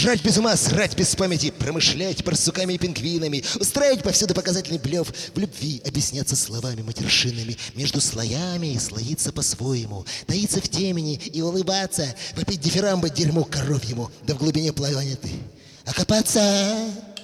Жрать без ума, срать без памяти, промышлять барсуками и пингвинами, устраивать повсюду показательный блев, в любви объясняться словами матершинными, между слоями и слоиться по-своему, таиться в темени и улыбаться, попить дифирамбы дерьму коровьему, да в глубине планеты окопаться.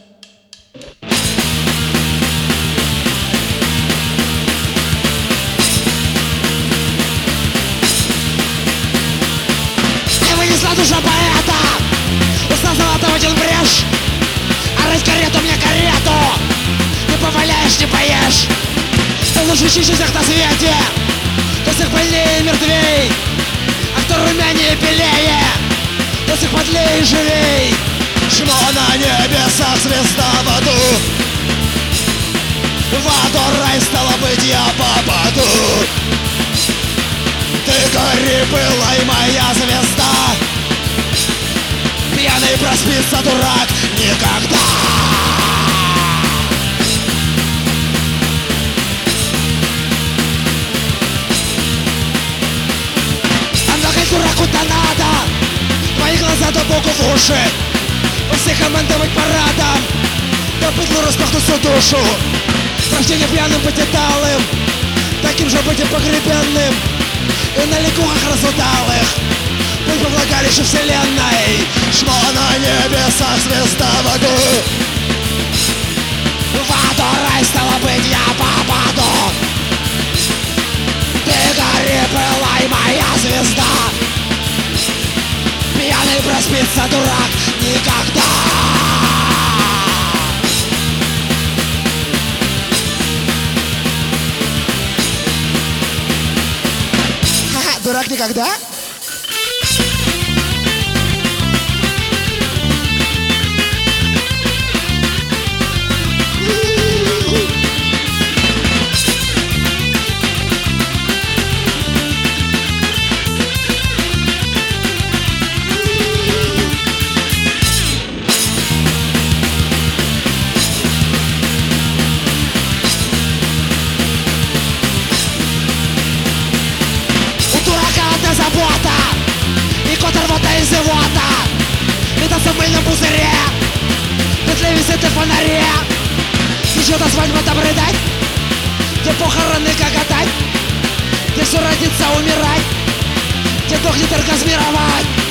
Не вынесла душа поэта, устал золотого один брешь, а рыть карету мне карету, не поваляешь, не поешь. Кто лучше чище всех на свете, кто всех больнее и мертвей, а кто румянее и белее, кто всех подлее и живей. Чмо на небесах, звезда в аду, в аду рай, стало быть, я попаду. Ты гори, пылай, моя звезда, пьяный проспится дурак никогда. А нахай дураку-то надо, твои глаза да Богу в уши, во всех командовать парадом, да быдлу распахнуть всю душу. Рождение пьяным быть и талым, таким же быть и погребенным, и на лягухах разудалых быть во влагалище вселенной. Чмо на небесах, звезда в аду, В аду рай, стало быть, я попаду. Ты гори, пылай, моя звезда, пьяный проспится дурак никогда. Ха-ха, дурак никогда? Забота и кот рвота из живота, метаться в мыльном пузыре, петли висит на фонаре. Еще до свадьбы добрыдать, где похороны гоготать, где все родится умирать, где дохнет оргазмировать.